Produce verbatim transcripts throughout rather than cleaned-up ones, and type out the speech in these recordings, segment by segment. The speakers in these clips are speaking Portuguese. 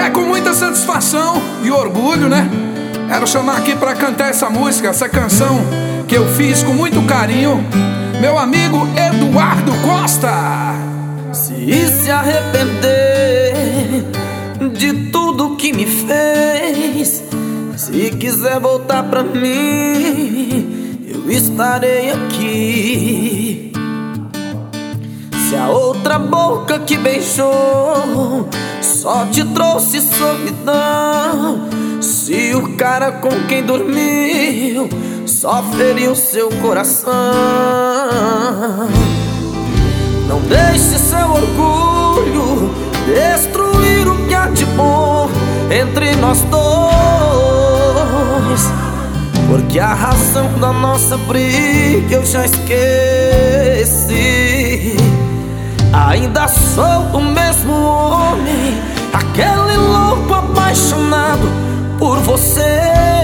É com muita satisfação e orgulho, né? Quero chamar aqui pra cantar essa música, essa canção que eu fiz com muito carinho, meu amigo Eduardo Costa. Se se arrepender de tudo que me fez, se quiser voltar pra mim, eu estarei aqui. Se a outra boca que beijou só te trouxe solidão, se o cara com quem dormiu só feriu seu coração, não deixe seu orgulho destruir o que há de bom entre nós dois, porque a razão da nossa briga eu já esqueci. Ainda sou o mesmo homem, aquele louco apaixonado por você.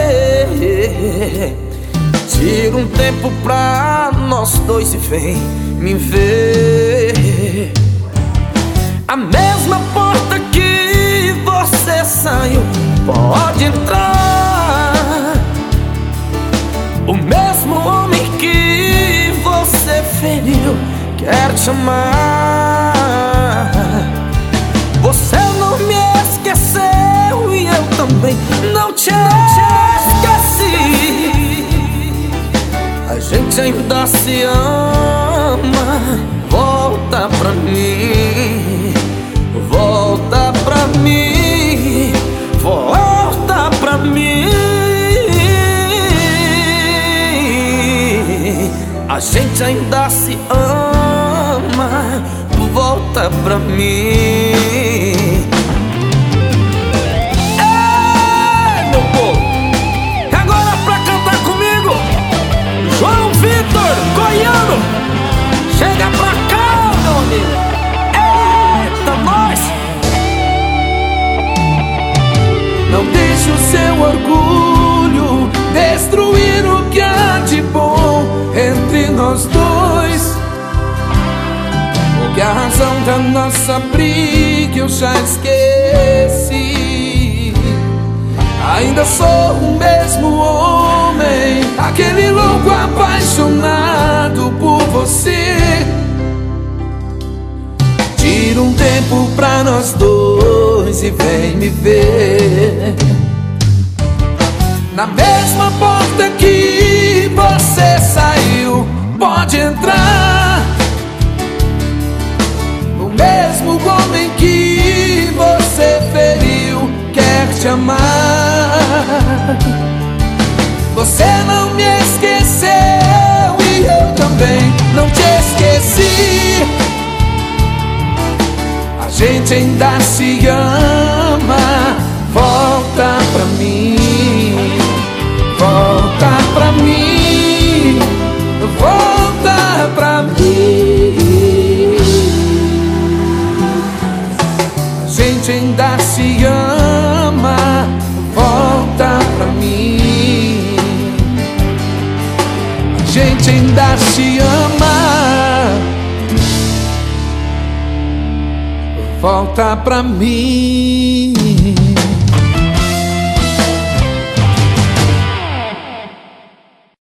Tira um tempo pra nós dois e vem me ver. A mesma porta que você saiu, pode entrar. O mesmo homem que você feriu quer te amar. Você não me esqueceu e eu também não te, não te esqueci. A gente ainda se ama. Volta pra mim, volta pra mim, volta pra mim. A gente ainda se ama. Volta pra mim. Ei, meu povo! E agora pra cantar comigo, João Vitor Goiano. Chega pra cá, meu amigo. Eita, nós! Não deixe o seu orgulho destruir o que há de bom entre nós dois, porque a razão da nossa briga eu já esqueci. Ainda sou o mesmo homem, aquele louco apaixonado por você. Tira um tempo pra nós dois e vem me ver. Na mesma porta que você saiu, pode entrar. O mesmo homem que você feriu quer te amar. Você não me esqueceu e eu também não te esqueci. A gente ainda se ama. Volta pra mim, volta pra mim, volta pra mim. A gente ainda se ama. Volta pra mim. A gente ainda se ama. Volta pra mim.